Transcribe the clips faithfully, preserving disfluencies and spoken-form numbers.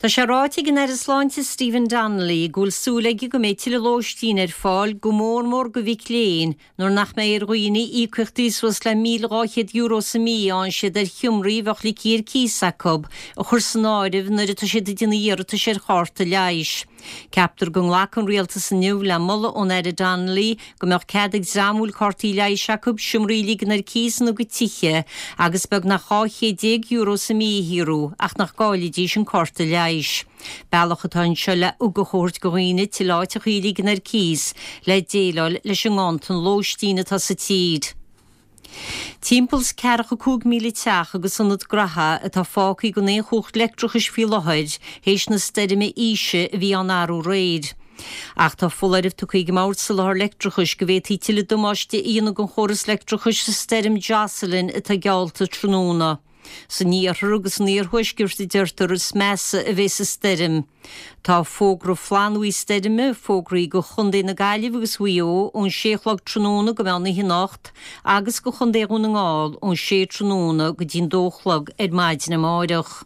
Tá sé ráite gin ar Isláinte Stephen Donnelly gúil súlaigi go méid tiile lóistín ar fáil go mór mór go bhí léin nóair nach mé ar roioine ícuchtaí suas le míle ráchéad euro sa mí an siad ar chiumraí bheach lí cír císacob a chur san áirih nuair atá siad dina dhéarta sé cháirta leis. Ceaptar go nglac an rialta san niu le mulla ón ar Donnelly go meach cead examúil cártaí leis Jacob siumraí gan ar cís nó go tiche agus beg nach cháchéad euro sa mí hirú ach nach gáilidí sin cárta leis. Bealach atá se le ugahort goine til láite chuí gan ar cís le déáil leis an gáan lóistíine tá sa tíd. Timpels ceach a cúg míle teach agus sannad gratha atá fácaí go é chucht lectrachas fi lehaid hééis na steirime ise bhí an áú réid. Ach tá fullairh tú chuig máirt sa lethir lectrachas go bhétí tiile domáiste íana go choras lectrachas sa steirim Jocelyn atá gealta tróna. Sa níor rugus níor huisgirti deirtar is measa a bheits a steirim. Tá fógra flanúí steirime fógraí go chundé na gaiileh agus huío ón séchlag tróna go bhena hinacht agus go chundéún na ngáil ón sé tróna go dín dóchlag ar maidin na máideach.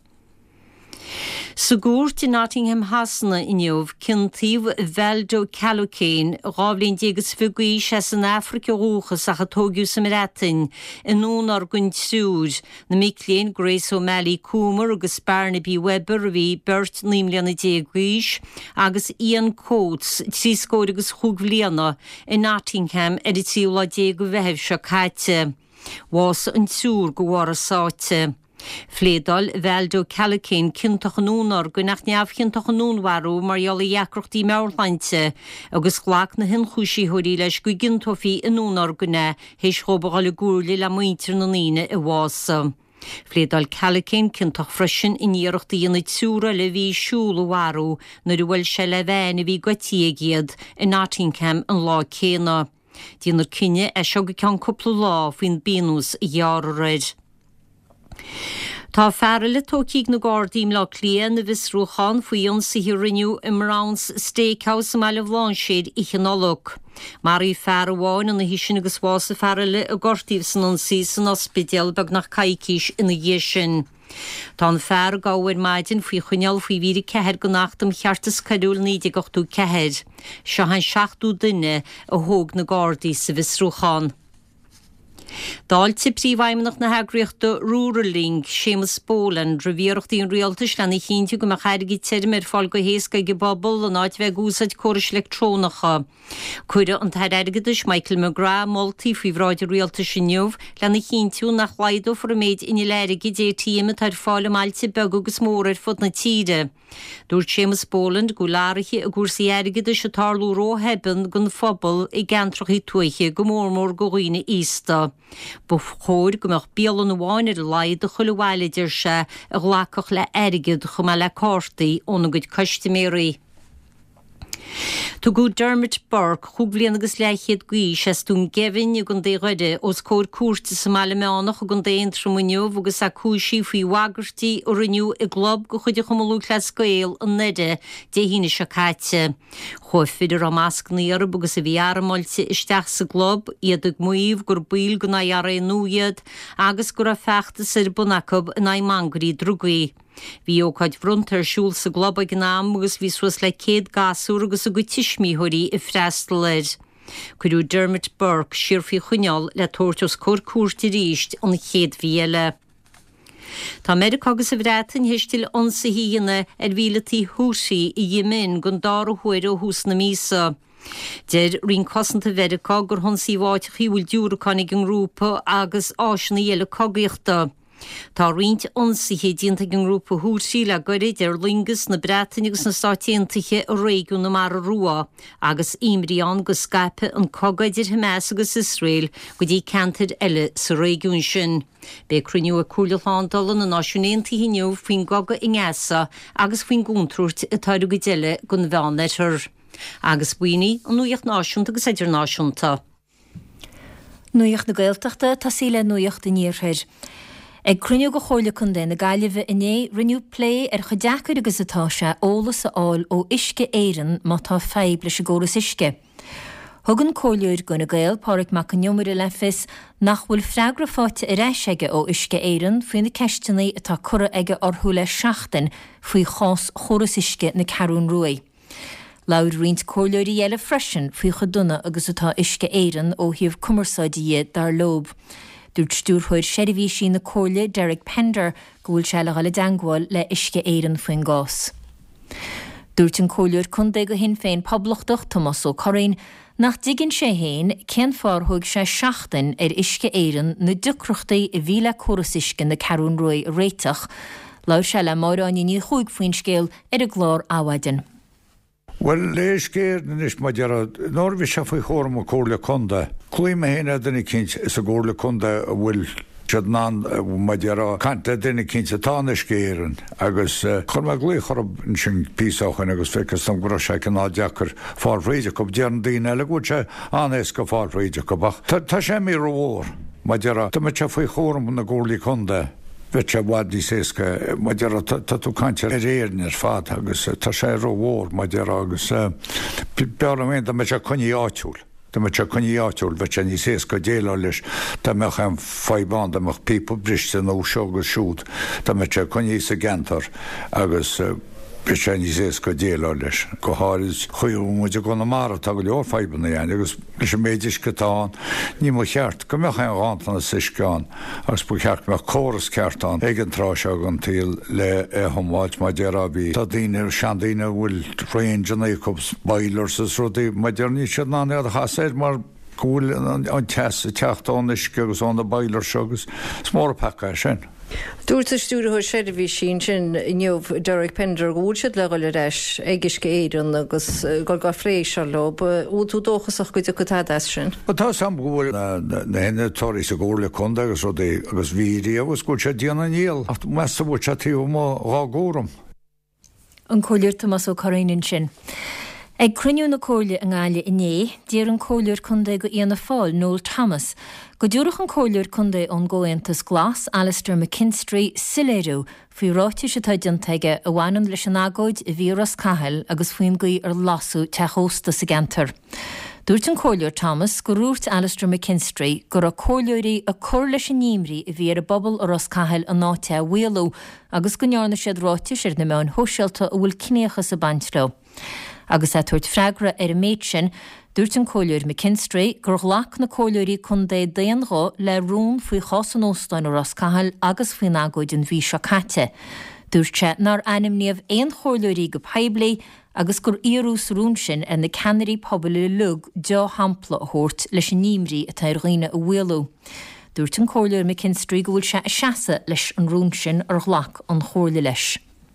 Sa gúirt in Nottingham hasna inniuh cintíh Veldo Calocane ráblín dégus fugaí sé san Africa rúchas a chatógiú sa mretain in nónar gunn súd na micléon Grace O'Malley Coomer agus Barnaby Webber a bhí Bert nímlianna déaghuiis agus Ian Coates trí scóir agus chugliana in Nottingham ar i tíúla déag bheheh se caite. Was an súr go bhhar a sáte. Flédal Veldo Calocane cinntoch an únar go nach neamh cinntoch an únharú mar jola iacrochtaí mearlainte agus ghlach na hin chúsí thuirí leis go gintofií in únar gona hééis chobagáil le gúrla le muintir na líine i bhása. Flédal Calocane cinntoch freisin in íireachtaí na túra le bhí siúla warú na bhfuil se le bhéin a bhí gotíagéad in Nottingham an lá céna. Dínar cinne é seo go cean cúpla lá faoin bíús i dhearú réid. Tá fearla tócíigh na gádaím le líon na bhisrúchan faoon sa hiriniu i Mrowns Steakhouse am eile bhláinséad i Chinolog. Mar í fear bháin an na hísin agus bhása fearla a gortíh san an sí san ospidéal bag nach caicís ina dhé sin. Tá an fear gáhar maidin faoi chuneal faoi bhíri cehead go nachtam cheartas cadúil níide gochtú cehead. Se han seachtú duine a thóg na gádaí sa bhisrúchan. Dáilte príomhhaimimeach na heagriachta Rúraling, Seamus Boland, revierochtaí an rialtas lena chintiú go mar chairgí teirm ar fáil go héasca go bobbal an áit bheith úsáid choris electrónacha. Cuire an taid airgadis Michael McGrath moltaí faoi bhráid rialtas inniuh lena chintiú nach laidó for a méid in leirigi dé tíime tar fáil máilte beg agus mór ar fud na tíide. Dúirt Seamus Boland go láiriche a gúrsaí airgadis a tarlú róheben gon phobal i gantrachaí tuaiche go mórmór go roioine ísta. Buf chóir go meach bíal an bháin ar laid a chuilehhaileidir se a ghlacach le airgid chum me le cártaí óna go customéirí. Tu go Dermot Burke chublian agus leichéad gui ses tún gefin i gon déghide os cór cuarta sa meile meánach a gon déon tromoniuh agus a cúsí faoi wagartí ó riniu i glob go chuide chumolú le scéil an nide dé híine se caite. Chóif fidir am asc níar agus a bhí aramáilte isteach sa glob iad ag muomh gur bíl go na jarra núiad agus gur a fechta sir bunacob in aimangarí drugaí. Bhí ócáid bhruntar siúil sa glob a gnám agus bhí suas le céad gasú agus a go tiismíthirí i freistal leid. Cuireadh Dermot Burke siirfí chuneal le tuairteas cór cuairta ríist an chéad bhíle. Tá America agus a bhreatain heistil onsa híana ar bhílatí húsaí i Yemen gon dára huair ó hús na mísa. Deir rin cosanta America gur honsaí bháid chiúil dúrachanig an grúpa agus áisina dhéile cogaíochta. Tá rint onsaithe dínta an grúpa húsaí le goirid ar lingus na Bretain agus na stáitiantaithe a réigiún na mar a rua agus imríán go Skype an cogaidir Hamas agus Israel go dtí cantar eile sa réigiún sin. Bé cruniú a cúlaándal na náisiúnéntaí hiniu faoin goga i ngéasa agus faoin gúntrúirt a tairú go deile gon bheannetar. Agus buoine an nuíocht náisiúnta agus idirnáisiúnta. Nuíocht na Gaeltachta tá síle nuíocht in níorthair. Ag cruniú go chóirla chun dé na gaiileh iné riniú plé ar chudeachar agus atá se ólas a áil ó isce éireann má tá feib leis a ggóras isce. Thugann cóiliúir gona gael páric mac an neomúir le fis nach bhfuil freagra fáte i réis aige ó uisce éireann faoin na ceistinaí atá cura aige orthú le seachtain faoi chás choras isce na Carún Ruaí. Laud rint cóiliúirí eile freisin faoi chudunna agus atá uisce éireann ó thiomh cumarsáidí dar lob. Dúirt stúrthóir seirbhí sin na cóirle Derek Pender go bhfuil se le gala dangháil le uisce éireann faoin gás. Dúirt an cóiliúir chundé go hin féin poblachtach Thomas Ó Corrainn nach digginn sé héin cén fárthóg sé seachtain ar uisce éireann na ducrochtaí i bhíle choras isce na Carún Ruaí réiteach, lair se le máráin ní chuig faoin scéal ar a glár áhaidean. Well, leis géir is ma deara nóir bhí se faoi chóm a cóirla conda. Clúim a héine duna cinint is a cóirla conda a bhfuil siad ná ma deara canta duna cinint a tána scéireann agus chur me glú chorb in sin písachan agus ficas sam gro se can ná deachar fáilréide go dearan daoine eile gúil se anés go fáilréide go bach. Tá sé mí róir ma deara tá me se faoi chóm na cóirlaí conda. Vetja waddi séska, ma deara tú cantir réirn ar fad agus tá sé róhór ma deara agus bearmén da me se conní áitiúil. Da me se conní áitiúil vetja ní séska déile leis da me chan fáibán da me pípa briste nó seogus siúd da me se conní sa gentar agus Brisha ní séska déile leis go háris chuú muide go na mar tá go leor feibanna dhéana agus leis méidir gotáin ní mo cheart go meach an gántana sisceán agus bu cheart me choras ceartán ag an trás agan tíl le thomháid mai dearabí tá daoine seandaine bhfuil réinjanna cubs bailars is rudaí mai dear ní siad ná a chaséid mar gúil an teas a teachtáin isce agus an na bailar segus smór pecha sin. Dúirt a stúrthóir seirbhí sin sin inniuh Derek Pender go bhúil siad le gaile leis ag uisce éireann agus go go frééis se lob ú tú dóchasach go go tá sin. Tá sam bhfuil na henne toirí sa ggóirla conda agus rudí agus bhíí agus go sé díana níl ach measa bhúil se tíú má rágóram. An cóiliúir Thomas Ó Corrainn sin. Ag cruniú na cóirle an gáile inné, díar an cóiliúir chundé go íana fáil Noel Thomas, go dúrach an cóiliúir chundé ón ggóantas glas Alistair McKinstry siléirú faoi ráite se taidiantaige a bhhaineann leis an agóid i bhí ras cathal agus faoin gaí ar lasú teachósta sa gentar. Dúirt an cóiliúir Thomas go rúirt Alistair McKinstry gur a cóiliúirí a chur leis an níomhrí i bhí ar a bobbal ar ras cathal an náte a bhuialú agus go nearna siad ráite siar na meán hóseilta a bhfuil cineachas a bantló. Agus é tuairt freagra ar a méid sin, dúirt an cóiliúir McKinstry gur ghlach na cóiliúirí chundé daonrá le rún faoi chás an óstáin ó ras cathal agus faoin agóid an bhí seo caite. Dúirt sé nar ainmníomh éon cóiliúirí go peibli agus gur iarús rún sin ar na ceanirí pobalú lug deo hampla a thabhairt leis an níomhrí atá ar dhaoine a bhuialú. Dúirt an cóiliúir McKinstry go bhfuil sé a seasa leis an rún sin ar ghlach an chóirla leis.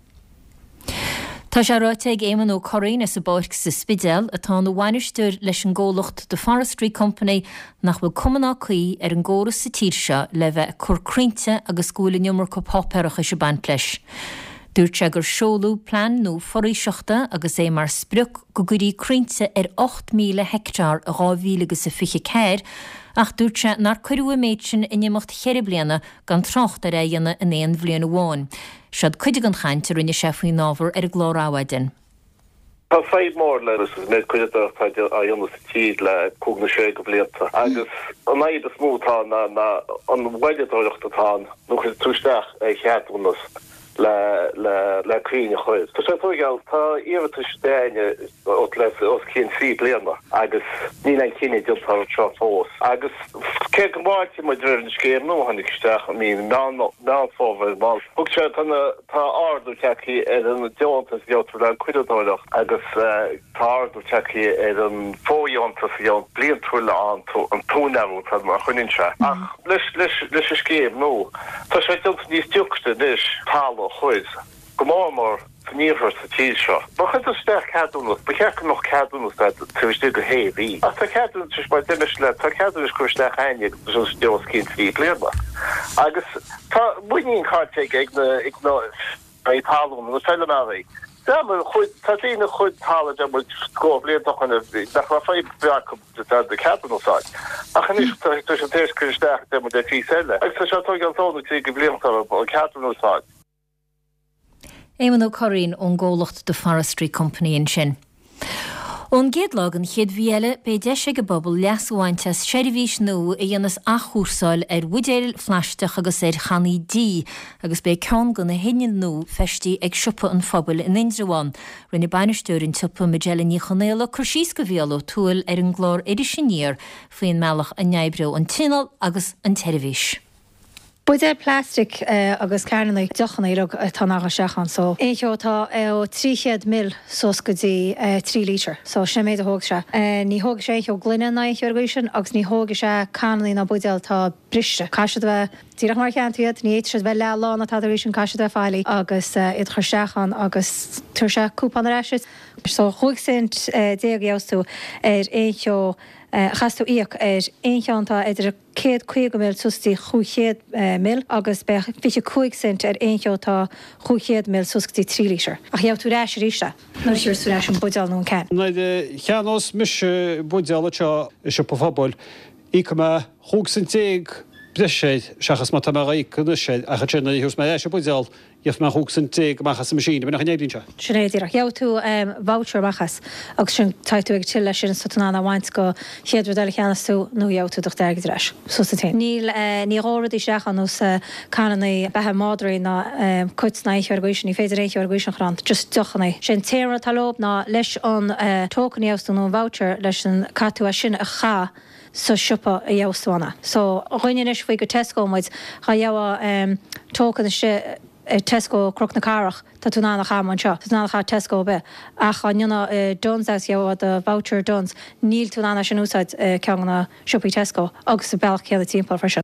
Tá sé ráite ag éimeann Ó Corrainn is sa báirc sa Spidéal atá na bhainisteoir leis an ggólacht de Forestry Company nach bhfuil cumanná chuí ar an ggóras sa tír seo le bheith curcrínte agus scúla neomar go pápéireacha se bant leis. Dúirt sé gur seolú plan nó foraíseachta agus é mar spruc go gurí crínte ar ácht míle hectár a dhá mhíle agus a fiche céir ach dúirt sé nar cuireadh méid sin i nimimecht cheir bliana gan trocht a réanana in éon bbliana bháin. Siad chuide an chaint rinne sé faoin nábhar ar a glár áhaidean. Tá féid mór le net cuiide a dionlas tíad le cúgna sé go blianta agus an naid a smútá na na an bhailedáireachtatá nó chu túisteach ag cheatúnas le le le cuine chuid. Tá sé tuigeall tá iartas déine ó le os cín sí bliana agus ní an cinine dioltar tro fós agus cé go máirtí mai dreirin scéir nó hanig isteach mí ná ná fóbhar má. Bug sé tána tá ardú teí ar an deontas deotar le cuiidedáireach agus tá ardú teí ar an fóíontas deon blion túile an an túnehú tá mar chuinn se. Ach leis leis leis a scéir nó. Tá sé deont níos dúchta dis tála chuid. Go mór níomhar sa tíl seo. Ba chud a steach ceadúnas, ba cheach noch ceadúnas tuaistú go héhí. A tá ceadúnas tris ba dimis le tá ceadúnas chuisteach aine gus deos cinn trí léirba. Agus tá buíon cáteig ag na ag na é talún na teile náí. Dámar chuid tá tína chuid tála de mu scóh léontachna nach ra féid beachú de ceadúnasáid. A chanis tu an tééis chuisteach de mu de tí eile. Ag tá se tu an tóna tí go bliantar ó ceadúnasáid. Éimeann Ó Corrainn ón ggólacht de Forestry Company in sin. Ón géadlagan chéad bhíile be deise go bobbal leasúhaintas seirbhís nó a dhéanas achúsáil ar bhuidéil fleisteach agus ar chaní dí agus be ceann go na héine nó festí ag siúpa an phobal in Indreháin rinne bainisteúrin tupa meéile ní chonéla chusís go bhéalú túil ar an glór idir sinníir faoin meach a neibreú an tinal agus an televís. Buid é plastic uh, agus cairna dochanna rug tá aga seachan so éochtá ó tríchéad mil sos go dtí uh, trí lítir, so sé méid a thóg se. Uh, ní thóg sé o glunne na Eurovision agus ní thóga se canlaí na buidéil tá briste. Caiisiad bheith tíach mar cheantíad, ní éiad bheith le lána tá éis caiisiad bheith fáilí agus uh, iad chu seachan agus tuair se cúpan reisiid. So chuig sint uh, déag eostú ar éo Uh, Chastú íoc ar éoncheanta idir céad chuig go mil sustí chuchéad uh, mil agus be fiche chuig cent ar éoncheotá chuchéad mil sustí trí lítir. Ach heabh tú réis ríiste, nó siir sú réis an budeal nó cean. Naid cheanós mis budeala teo is po fabal í me chuig san téag briséid seachas má tamaraí chuise a chatna hús me éis budeal if me chuig san téag machchas sa masín, bena chéadín se. Sinnéidirach heabh tú um, voucher machchas agus sin taitú ag tiile sin satanna bhaint go chéad rudeile cheanasú nó heabh tú do deirgad reis. So sa té. Níl uh, ní róradí seachan ús uh, canna bethe mádraí na um, cuit na Eurovision, ní féidir éich Eurovision chrant, just dochanna. Sin téra talób na leis an uh, tócan eabstú nó voucher leis an catú a sin a cha sa siúpa a dheabhstúna. So roiine is faoi go Tesco muid cha dheabha um, tócan se Tesco croch na carach tá tú nána chaman seo, tá nána cha Tesco be. Ach an nionna uh, Duns as dheabha a voucher Duns, níl tú nána sin úsáid uh, ceann na siúpaí Tesco agus sa bealach céile timppla freisin.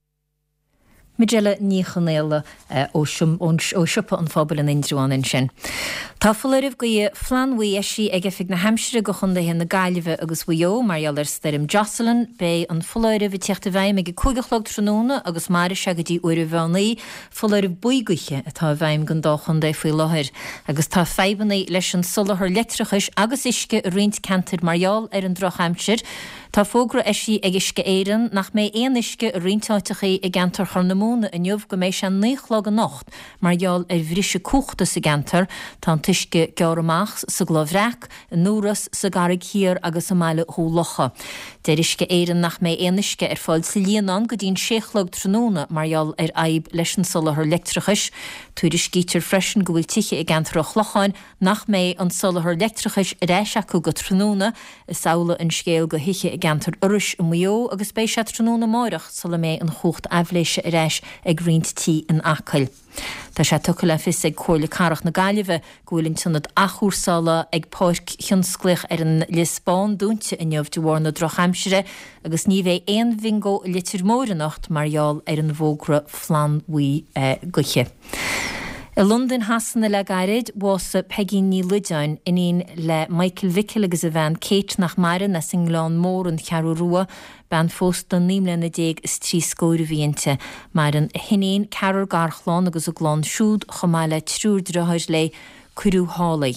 Meéile ní chonéile ó siúpa an fphobal in Indreháin sin. Tá fuidirh go flanhaí eisi ag fi na heimsire go chun hé na gaiileh agus bhuió marall steirm Jocelyn bé an fuidirh teachta bhaim ag chuigelog tróna agus mar se go dtí uair bhenaí fuidirh buiguiche atá bhaim gan dáchan dé faoi láthir agus tá febannaí leis an sulathir letrachas agus isce riint cantar marall ar an droch heimsir. Tá fógra eisi ag isce éan nach mé éanisce rintáitichaí i gantar charnamóna a nniuh go mééis an néchlog an nocht, marall ar bhríise cuachta sa gantar tá tuisce gearmach sa glóhreach, nóras sa garig hir agus sa meile hólacha. Déir isce éan nach mé éanisce ar fáil sa líanán go dtín séchlog tróna marall ar aib leis an sulathir letrachas, tuaidir scítear freisin go bhfuil tiche i gantar a chlochain nach mé an sulathir letrachas réis acu go tróna is saola an scéal go hiiche gantar uris i mó agus bééis se tróna máireach sala mé an chucht ahléise a réis ag riint tí an acail. Tá sé tucha le fis ag chóirla carach na gaiileh gohfuilinn tunnad achúsála ag páirc chionsclech ar an Lispáin dúnte in neamh de bhharna droch heimsire agus ní bheith éon bhingó litir mórannacht marall ar an bhógra flanhuí uh, goiche. I London hasanna le gairid was Peggy ní Ludain iníon le Michael Vickil agus a bhean Kate nach mara na singlán mór an chearú rua ban fós don nímle na déag is trí scóir bhíonnta mar an hinéon cearú garchláán agus a glán siúd chomáile trúr drothir le cuirú hálaí.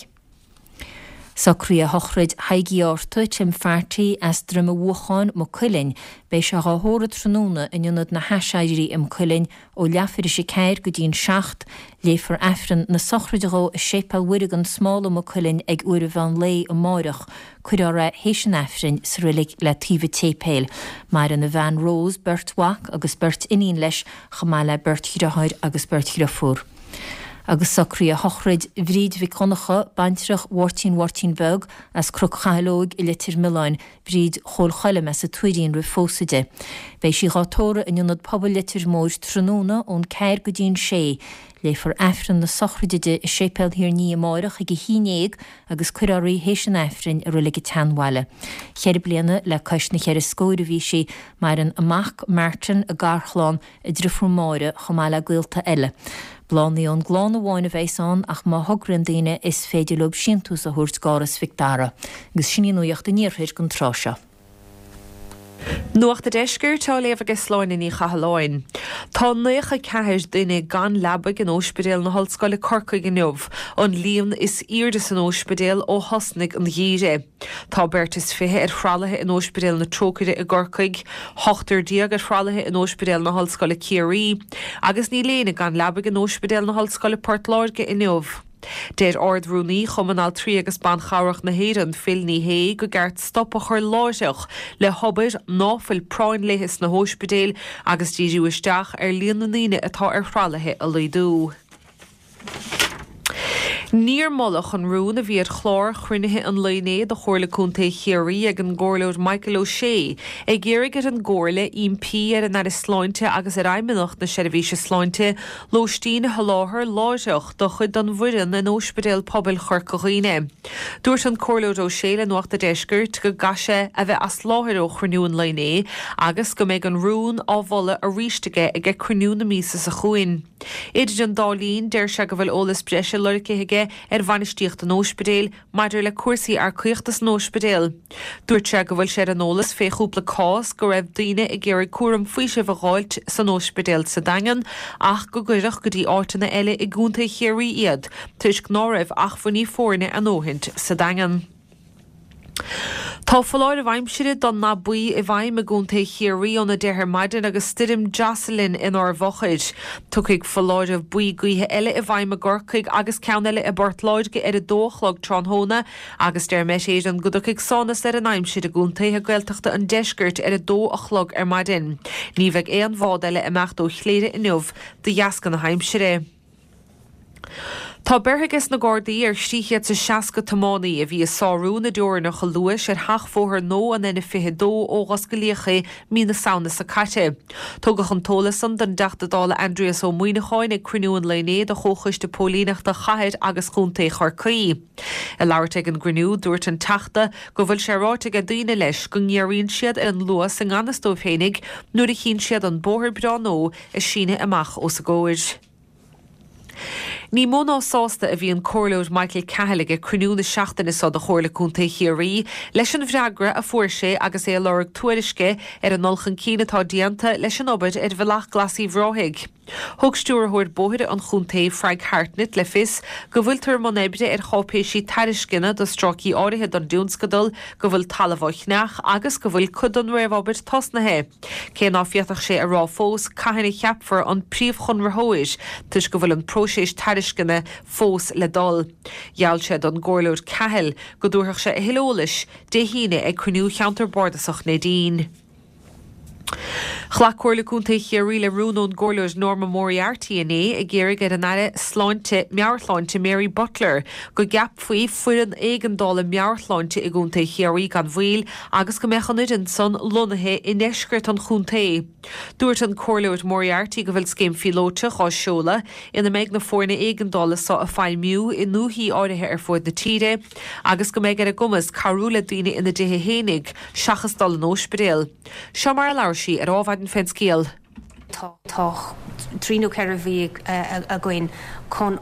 Sacrí a hochrid haigiorta tim fartaí as drum a bhuacháin mo cuilinn, bei se háthóra tróna in ionnad na hasaidirí im cuilinn ó leafir sé ceir go dtíon seacht, léfar efran na sochridró a sépa uirig an smála mo cuilinn ag uair bhean lé ó máireach, chuidára héis an efrin sa rilig le tíomh tépéil, mar an na bhean Rose, Bert Wack agus Bert iníon leis chamáile Bert Hirahair agus Bert Hirafúr. Agus sacrí a hochrid bhríd bhí conacha baintrach wartín wartín beg as crocchailóg i litir milláin bhríd chólchaile me sa tuirín ri fósaide. Bei si gátóra in ionnad pobl litir mór tróna ón ceir go dtíon sé, léfar efrin na sochrideide i sépel hir ní máireach ag hínéag agus cuiráí héis an efrin a rulige tanhile. Cheir bliana le cosna cheir scóir bhí si mar an amach Martin a garchláán i ddrifú máire chomáile gcuilta eile. Blánaí an gláán bháin a bhéisán ach má thugrann daoine is féidir lob siantús a thuirt gáras fictára, agus sinní nuocht a níorthair gon tráise. Nuach de deisgur tá léomh agus sláin in í chahaláin. Tá nuocha ceithir duine gan labbaigh an óspidéal na hallscoile Corcaigh in Neamh, an líon is iardas an óspidéal ó Hosnig an Dhíre. Tá bertas fithe ar chrálathe in óspidéal na Trócaide i Gorcaigh, hochtar diaag ar chrálathe in óspidéal na hallscoile Ciarí, agus ní léana gan labbaigh an óspidéal na hallscoile Port Lorge in Neamh. Déir ordhrúnaí chumanál trí agus ban chairach na héan filní hé go gceart stoppa chur láiseach le hobbir náfuil práin léhis na hóspedéil agus díú isteach ar líon na líine atá ar chrálathe a leidú. Níor mollach an rún a bhíad chlár chruinithe an lené de chóirla cúnta chéirí ag an gcóirleoid Michael O'Shea ag ggéirigh ar an gcóirla M P ar an ar sláinte agus ar aimimeach na seirbhíse sláinte Lóistín Haláthair láiseach do chud an bhuireann in Ospidéal Pobail Chorcaghine. Dúirt an cóirleoid O'Shea le nuachta deisgurt go gaise a bheith as láthir ó chruinniún lené agus go méid an rún á bholla a ríistige ag ag chruinniún na mísa sa chuin. Idir an dálín deir se go bhfuil ólas breise lurcaige ar bhainisteocht an Ospidéal maidir le cuasaí ar chuochtas an Ospidéal. Dúirt se go bhfuil sé an ólas féchúpla cás go raibh daoine i ggéir cuaram faoi sibh a gháilt san Ospidéal sa dagan ach go gcuireach go dtí átainna eile i gúnta chéirí iad tuis gnáibh ach faoí fórne an óhaint sa dagan. Tá foláir a bhaimsire don na buí i bhaim a gúnta chéirí an na deithir maidin agus stirim Jocelyn in ár bhochaid. Tucaigh foláir a buí gaotha eile i bhaim a gorcaigh agus ceann eile i Bortláid go ar a dóchlog Tránthóna agus deir meis éiad an godaigh sánas ar an aimsir a gúntaithe gailteachta an deisgurt ar a dó a chlog ar maidin. Ní bheith é an bhád eile imeacht ó chléire inniuh de dheascan na haimsire. Tá berthagus na Gardaí ar stíchiad sa seaca tamánaí a bhí sáú na dúirna go luas ar thachmhóthar nó an ina fithe dó ógas go lécha mí na saona sa caite. Tugach an tólasan den deachtadála Andreas ó Muoinecháin ag cruinniúin lené de chóchais de pólíneachta chaid agus chunta Chorcaí. I labhairt ag an grinú dúirt an teachta go bhfuil sé ráite a daoine leis go ngéiríonn siad ar an luas an anastóphénig nuair a chin siad an bóthir breá nó is síne amach ó sa góid. Ní móná sásta a bhí an cóirleoid Michael Cahalige cruinniú na seachtainna sa do chóirla cúnta chéirí leis an bhreagra a fuair sé agus é lorg tuairisce ar an nolchan cínatá dianta leis an obaid ar bhealach glasí bhráthig. Thug stúrthúir bóthir an chuntaí Frank Hartnett le fis go bhfuiltar man ébre ar chápéisí tairiscinna do strácií áirithe don dúnscadal go bhfuil talamhaithneach agus go bhfuil chud an raibh obaid tosnathe. Cé ná fiatach sé a rá fós caihanna cheapfar an príomhchunrathuis tuis go bhfuil an próséis tairiscinna fós le dul. Gheall sé don gcóirleoid Cahill go dúthach sé a hilolais de híine ag cruinniú cheantar bordasach na dín. Chlacúirla cúnta chéirí le rúnón gcóirleoid Norma Moriarty inné ag ggéirigh ar an aire sláinte mearthláinte Mary Butler go gap faoi fuireann éigeandála mearthláinte i gúnta chéirí gan bhfuil agus go mechanid in son lonathe in eisgurt an chuntaí. Dúirt an cóirleoid Moriarty go bhfuil scéim filóte á seola ina méid na fórna éigeandála sa a fáil miú i núthaí áirithe ar fuid na tíre agus go méid ar a gumas carúla daoine ina dithe hénig seachasdal an Ospidéal. Seo mar leabhair ar ábhaidin féin scéal. Tá tríú ceir a bhí a gcuin chun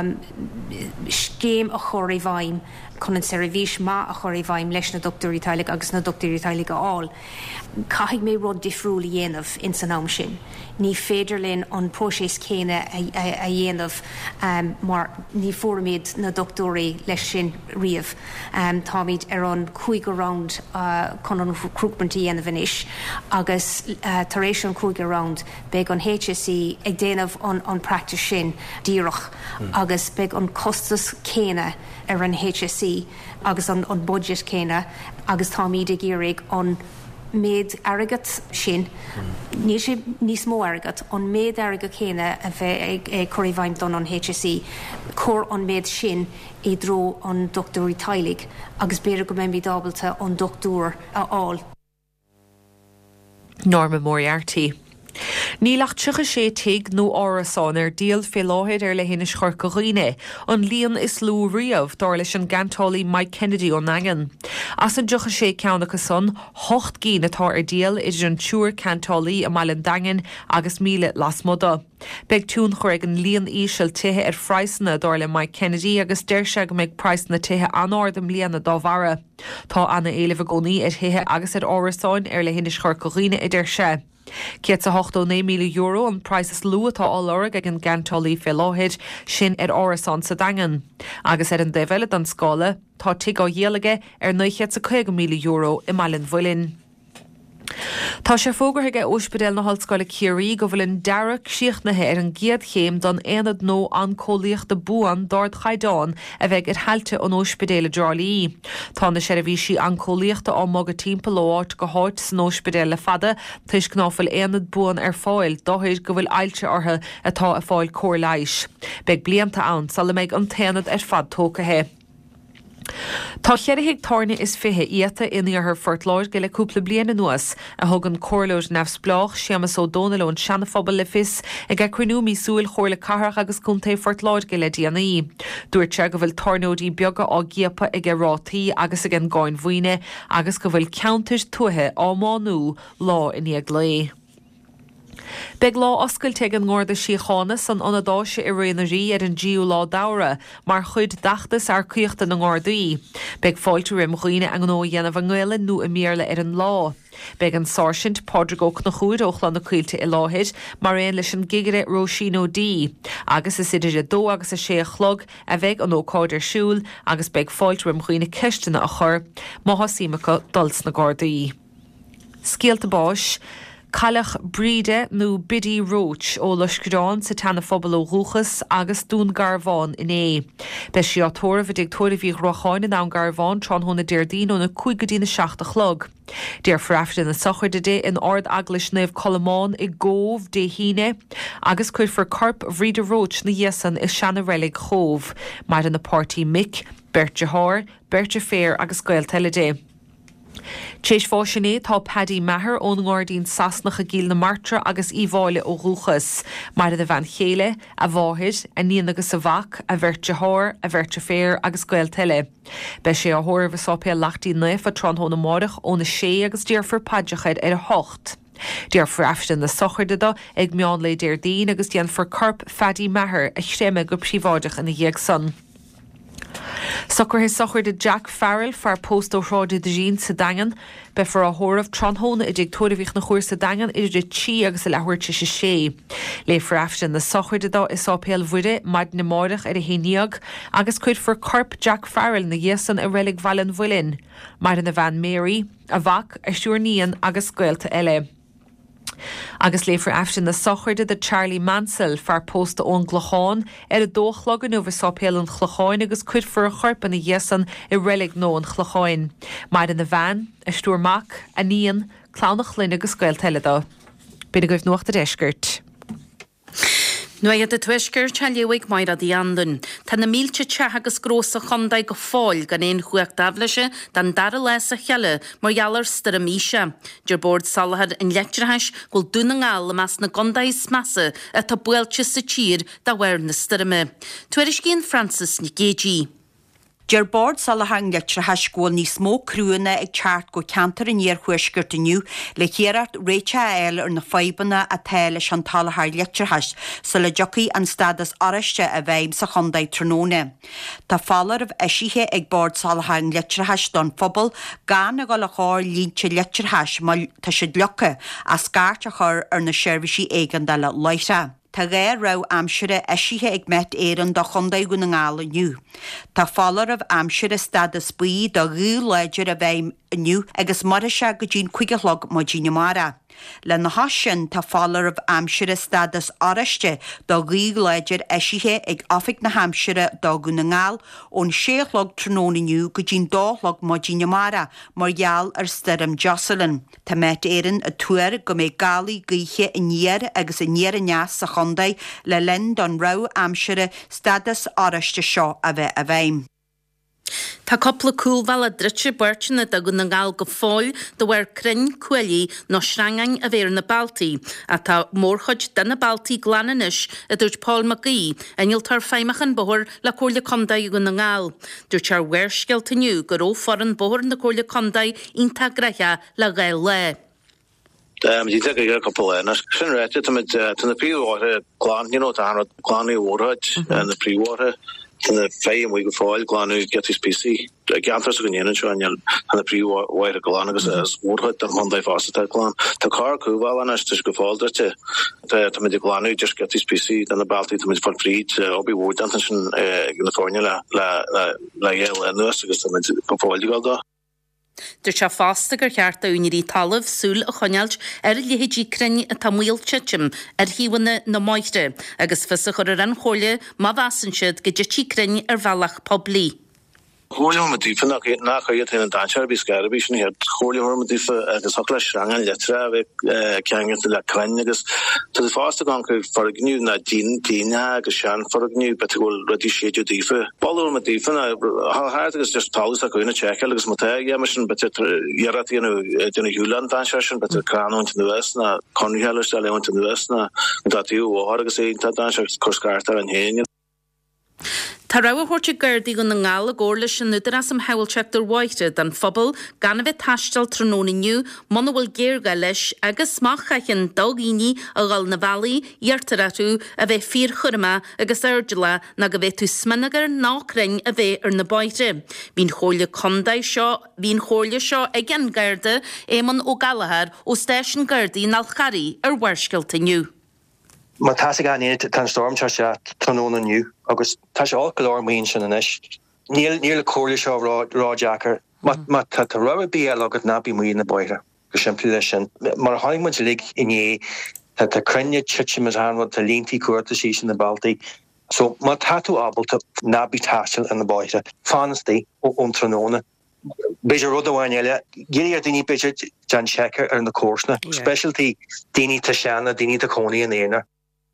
scéim a chóirí bhaim chun an seirbhís má a chóirí bhaim leis na doctúí tailig agus na doctúí tailig aáil. Caithfidh mé rud difriúla dhéanamh in san am sin. Ní féidirlinn an próséis céine a dhéanamh mar ní fuairméid na doctúí leis sin riamh. Tá míid ar an chuig go round chun an chrúpmantaí dhéanamh inis agus tar éis an chuig go round beag an H S E ag déanamh an practice sin díreach agus beag an costas céine ar an H S E agus an budget céine agus tá míad ag iarraigh an méid airgad sin ní sé níos mó airgad an méid airgad chéine a bheith ag choirí bhaim don an H S E chóir an méid sin é dro an doctúí tailig agus béidir go mbeidh dábalta an doctúr aáil. Norma Moriarty. Nílach tucha sé teag nó árasán ar díal fé láthir ar le héinis Chorcaghine, an líon is lú riamh dar leis an gantálaí Mike Kennedy ó nagan. As an ducha sé ceannacha son, hocht cín atá ar díal idir an túr cantálaí a mailen dagan agus míle las moda. Beg tún chuir an líon ísisiil tuthe ar freisanna dar le Mike Kennedy agus deir se go méid praisna tuthe anádam líana dámhara. Tá anna éileh gcónaí ar tuthe agus ar árasáin ar le héinis Chorcaghine idir se. Ciat a hocht ó né míle euro an prices luatá álag ag an gantálaí fé láthid sin ar árasán sa dagan. Agus ar an déhheile an scála tá tuigh á dhéalaige ar nuichead sa chuig míle euro i mailin bhuilinn. Tá sé fógarthaige ospidéal na hallscoile Curie go bhfuil an dearach síochnathe ar an giad chéim don éad nó an cólaíocht de buan dord chaidáin a bheith ar heilte an ospidéal Jarlaí. Tá na seirbhísí an cólaíochta á mag a timp láirt go háit san ospidéal le fada tuis gnáfuil éad buan ar fáil dóthir go bhfuil ailte ortha atá a fáil cór leiis. Beag blianta ann sal le méid an téanad ar fad tócathe. Tá cheirigh tarna is fithe íata inar ar fortláir go le cúpla bliana nuas a thugann cóirlóir nefs blách seamas ó dónal ón seanafabal le fis ag a cruinú mí súil chóir le carach agus cúnta fortláir go le díanaí. Dúirte go bhfuil tarnódí beaga á giapa ag a rátaí agus ag an gáin bhuine agus go bhfuil countais tuthe á máú lá in iag lé. Beg lá oscailte an ngorda síochána san anadáise i réanaí ar an díú lá dára, mar chud dachtas ar cuiochta na ngordaí. Beg fáilte rim chuoine an nó dhéanamh an ghile nó i méle ar an lá. Beg an sársint pádragóch na chúid óchlan na cuilte i láthid, mar réon leis an gigire Róisín dí. Agus is idir a dó agus a sé a chlog a bheith an ócáid ar siúil agus beg fáilte rim chuoine ceistena a chur, má hasímacha dults na gordaí. Scéalta báis, Cailech bríide nó bidí roach ó Luscadán sa tanna phobal ó Rúchas agus dún Garbhán in é. Bes si átóir a dig tóir a bhí roicháin in an Garbhán trán hóna déirdín ó na cuigadína seachta chlog. Déir freafte na sochir de dé in ard aglis nef Colomán i góv de híine, agus cuid for carp bhríide roach na dhéasan is seanna relic chóv, mar in na pártí Mick, Bertje Haar, Bertje Fair agus Gael Teledé. Téis fáisiné tá Paddy Maher ón ngordín sasnach a gíl na martra agus íháile ó Rúchas, mar a bhean chéile, a bháthid, a níon agus a bhac, a Bertje Haar, a Bertje Fair agus Gael Tele. Be sé a thóir bhsápé lachtí nuif a tronthóna mórach ó na sé agus díorfar padjachaid ar a hocht. Díar freafte na sochirda ag meán le déirdín agus dían for carp Paddy Maher a chréime go príomháideach in na dhéag san. Sucker his sochir de Jack Farrell far post ó ráide de Jean sa dagan, be for a hóramh tronhóna i dig tóirhíh na chóir sa dagan idir de tí agus a lehuiirte se sé. Le freafte na sochir de dá is ápéal bhuide maid na mórach ar a héníag agus cuid for carp Jack Farrell na dhéasan a relic Valin bhuilin, mar in na bhean Mary, a bhac, a siúrníon agus Gaelta eile. Agus le freafte na sochirde de Charlie Mansell far posta ón Ghlacháin ar a dóchlagan over sápéal an Chlacháin agus cuid for a charpan na dhéasan i relic nó an Chlacháin. Mar in na bhean, a stúrmach, a níon, clánach linn agus Gael Teledá. Bína goibh nuachta deisgurt. Nuaid a tuisgur te leigh mair a dhéandan, Tá na mílte te agus grósa chundaid go fáil gan éon chuach dablaise dan dar leis a cheile margheallar star a míise. Dir bord salahad in leictretheis ghfuil dúna ngáil a meas na gondaid massa a tá buailte sa tír da bhair na starime. Tuairis cín Francis ní gédí. Dear board sal a hang letre hasgóil ní smó cruúna ag teart go cantar in níor chuisgurt iniu le chéart réite eil ar na faibanna a teile an talthar letre has so le jocaí an stadas áiste a bheim sa chundaid tróna. Tá fallar of eisithe ag board sal a hang letre has don phobal gan a go le cháir línte letre has má tá siad lecha a scarta chur ar na seirbhísí éigean de le leite. Tá gé rá amsire eisithe ag met éan do chundaid go na ngála nniu. Tá fallar of amsire stadas buí do gú leidir a bheim nniu agus mar se go dín chuigelog má díine mara. Le na hasin tá fallar of amsire stadas áiste do gú leidir eisithe ag afik na hamsire do go na ngáil ón séchlog tróna nniu go dín dólog má díine mara margheall ar stem Jocelyn. Tá met éan a tuair go mé galí gaiche in níar agus in níar a neas sa chundaid le linn don rá amsire stadas áiste seo a bheith a bheim. Tá coppla cúlhil a dritte buirtena a go na ngáil go fáil do bhar crinn cuailí nó srangain a bhéir na Baltaí, a tá mórchuid den na Baltaí glanis a dúirt Paul McGee anil tar féimechan bóthir le cóirla condaid go na ngáil. Dúirt ar bhuirsceiltaniu gur ó foran bóthir na cóirla condaid ínta greithe le gail le. Um, die take a couple and sin réite mit to the pre-water glan, you know, to have glanu water and the pre-water and the fay and we go foil glanu get his P C. Ganthers go in and and the pre-water glan agus as water and Monday fast glan. The car cool and as to go fall to to mit the glanu just get his P C then the Balti to mit for free obi wood and in the formula la la la yell and nurse agus to go foil go. Dúir se fásta gur cheart a únirí talamh súl a choneilt ar lihéidí crinn a tamíil titim ar híhanna na máithre, agus fisa chur ar an choile má bhasan siad go dití crinn ar bhealach poblí. Chorle me diefe nach nach het in dansjar be skarbi het chorle me diefe agus hakle rangen letra we kengen te la krennegus to de faste gang for gnu na din dina geshan for gnu bet go rodi sé diefe ball me diefe ha hart is just tal kunne check agus mat jemersen bet jerat den Juland dansjar bet kran in de west na kon heller stelle in de west na dat jo har sé dansjar koskarta en hen. Tá rah thuirte gurdaí go na ngáil a ggóir leis an nuidir as am heilteachtar White den phobal gan a bheith taistal trónaniu mana bhfuil géirga leis agus smachchachan dogíní a gáil na bhelaí dheartaratú a bheith fír churma agus airdela na go bheith tú sminagar nácring a bheith ar na baite. Bhín chóirle condaid seo, bhín chóirle seo ag an garda éman ó Galahar ó stéisian gardaí nalcharí ar bharsciltaniu. Ma tá gan tan storm se tanóna nniu, agus tá se alcolor mín sin an is. Níl níl choirle seo rá Jackar, ma tá ra bí agad nabí mí na boire, go siimplí lei sin. Mar hánig mu lig iné tá tá crenne titim is anhad tá líntaí cuairta sí sin na Baltaí. So ma táú ábalta nabí táisiil in na boire, fánastí ó ón tróna. Beidir rud amháin eile, géir daoine beidir Jan Checker ar na córsna, specialty daoine tá seanna, daoine tá cónaí an éarna.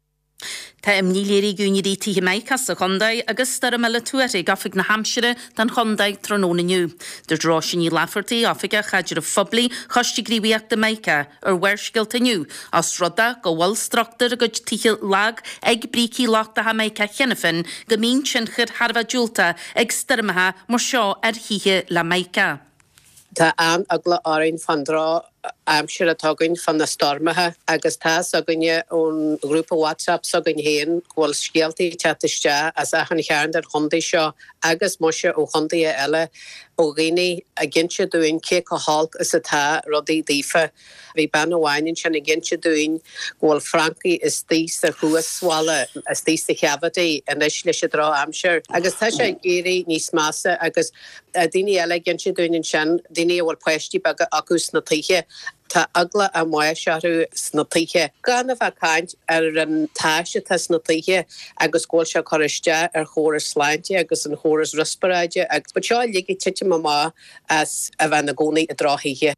Tá im níléirí gúnirí títhe meicas a chondaid agus star meile tuairigh afig na Hampshire den chondaid trónaniu. Der drásin í Lafferty afige chaidir a phoblaí chostigríbíach de meica ar bharsciltaniu as roda go bhfuil strachttar a go títhe lag ag brící láchta ha meica chenefin go mín sin chur Harbh dúlta ag starmatha mar seo ar híthe le meica. Tá an agla árainn fandrá amsir atágainn fan na stormathe agus tá saganne ón grúpa WhatsApp sagann héan ghfuil scialtaí teataiste as achan chearan ar chundaí seo agus muise ó chundaí eile ó ghaoine a ginse dúin cé go hálk is atá rudaí dífa. Bhí ban amháinin sin a ginse dúin ghfuil Francaí is tíos a chuas swala is tíos a cheabhadaí in is leis a rá amsir. Agus tá sé géirí níos massa agus daoine eile ginse dúin sin daoine bhfuil poisttí bag agus na títhe. Tá agla a muir searú sna títhe. Gan a bheith caint ar an táise tá sna títhe agus ghfuil se choiste ar chóras sláinte agus an chóras rusparáide agus ba seo ligí tiite má as a bheith na gcónaí a dráthíthe.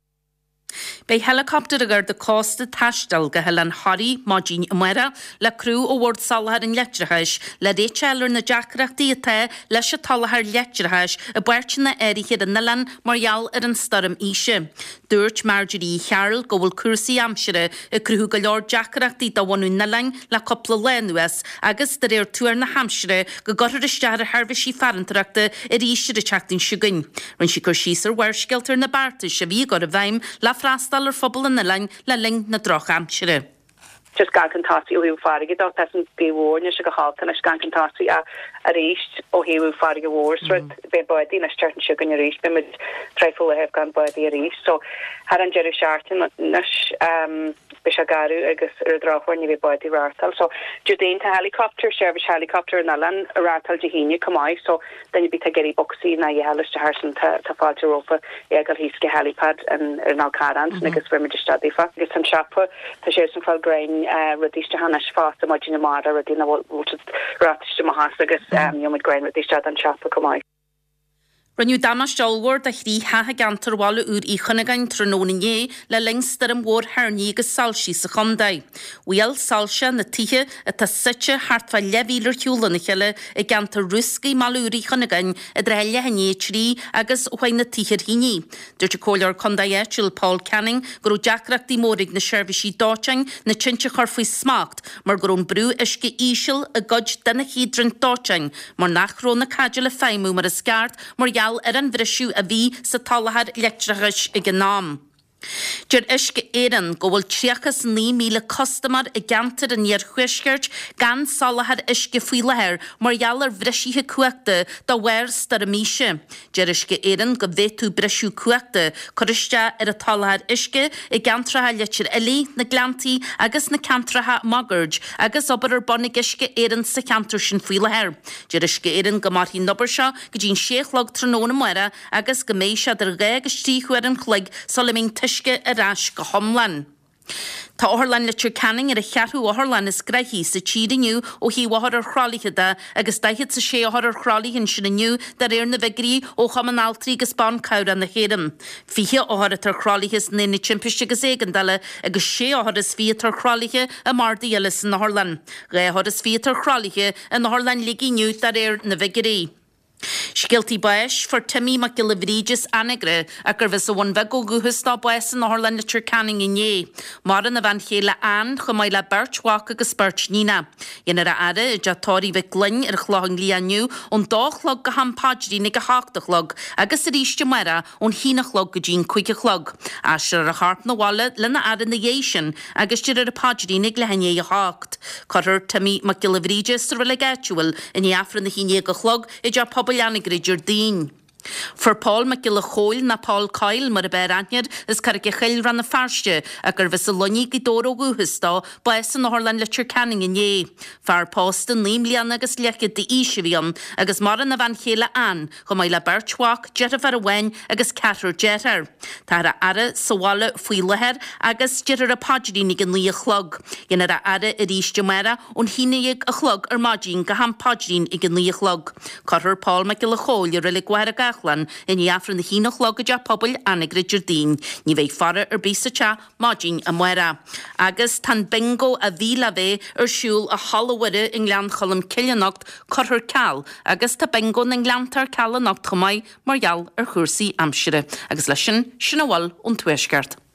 Bei helicopter agur de costa taistal go hel an Harry Modín Amera le crú ó Ward Salahar in Letrahais le récheller na Jackreachtaí atá leis a talahar Letrahais a buirtena éiriche an Nalan marall ar an starm ise. Dúirt Marjorie Chearl go bhfuil cuasaí amsire a crú go leor Jackreachtaí do bhainú Nalan le coppla lenuas agus de réir túar na Hampshire go gotar istear a Harbhisí farantarachta a ríise de teachtain siúgain. Rinn si chur síos ar bharsciltar na Bartas a bhí go a bhaim le frastal ar phobal in na lein le ling na droch amsire. Just gan cantáí ó hiú farige dá tesan bhórne se go háta na gan cantáí a a réist ó hiú farige bhórsrad be baidí na steartan se gan a réist be mid treifú a hef gan baidí a réist. So har an Jerry Sharton nas um be se garú agus ar dráhhain bhí baidí rátal. So Judénta helicopter service helicopter na lan a rátal dehíine cumáid so then bit a geirí boxí na helas de harsan tá fáilte Europa ag gal hísce helipad an ar ná carans agus bfu me stadifa agus an chapa tá sé san fáil grain radíiste hanas fásta maidin na mar a radína bhil ráiste mahas agus jomid grain radíiste an chapa cumáid. Raniu damas jolward a chrí hathe gantar wala úr í chunagáin trónané le lengstar an mór herní agus salsí sa chondaid. Wial salse na tithe a tá site hartfa levíler hiúla na cheile a gantar ruscaí malúí chunagáin a dre lehanné trí agus óhain na tíhir híní. Dúirte cólear condaid Jill Paul Canning gur Jackreachtaí mórig na Servicí dátein na tinte chorfaí smacht mar gurún brú isce ísil a god denna hídrin dátein mar nachró na cadil a féimú mar a sceart mar ar an bhrisisiú a bhí sa talahar Letrahais i gnáam. Dúir isce éan go bhfuil tríochas ní míle costamar i gceantar an níor chuisgeirt gan salahad isce faoi lethir mar gheallar bhrisíthe cuachta do bhhair star a míise. Dúir isce éan go bhéitú breisiú cuachta chuiste ar a talahad isce i gceantratha letir ilí na glantaí agus na ceantratha magard agus obair ar bonnig isce éan sa ceantar sin faoi lethir. Dúir isce éan go mar hí nobar seo go dín séchlog tróna muire agus go mééis se ar gé agus tíchuir an chluig solimín tuisce a rás go homlan. Tá áthlan le Leitrim Canning ar a chearthú áthlan is greithí sa tídaniu ó hí bhthar ar chrálaithe agus daithead sa sé áthar ar chrálaithin sin aniu dar éar na bhegarí ó chamanáltaí agus bán cabra na chéadam. Fiche áthar tar chrálaithis na na timpiste agus éigandala agus sé áthar is fí tar chrálaithe a mardaí eile san áthlan. Ré áthar is fí tar chrálaithe an áthlan ligíniu dar éar na bhegarí. Sgiltí bais for Timmy McGillivregis anigre a gur vis a bhain bheith go guthastá bais an áthlan Leitrim Canning inné. Mar an a bhain chéile an chu maiid le bertwach agus bert nína. Dhéanaar a ada i deatóirí bheith glinn ar chláing líaniu ón dálog go hampáidí nig go háachtalog agus a ríiste mara ón hínachlog go dín cuiigechlog. Asir a harp na bhile lena ada na dhéisian agus tíir ar a páidí nig le hané a hácht. Cotar Timmy McGillivregis ar bhile gaiúil in afran na híné go chlog i d pobl Anigre Jardín. For Paul McGillachóil na Paul Kyle mar a beirantneir is car ge chill ran na farste a gur vis a loní gidóró guhustá bais an áthlan Leitrim Canning inné. Far post an límlian agus lechid de ísivion agus mar an a bhain chéile an go mai le bertwach, jetar a bhain agus catar jetar. Tá a ara sawala faoi lethir agus jetar a páidí nig an lí a chlog. Dhéanaar a ara i ríiste mera ón híneigh a chlog ar mádín go ham páidín ag an lí a chlog. Cotar Paul McGillachóil ar rilig gwair a in afran na hínach logaide pobl Anigre Jardín, ní bheith fara ar bísa mádín a muera. Agus tan bingo a bhíla bheith ar siúl a hallawide in glean cholam cilianacht cothar cal, agus tá bingo in gleantar calanacht chomáid margheall ar chuirsaí amsire, agus lei sin sinna bhil ón tuaisceart.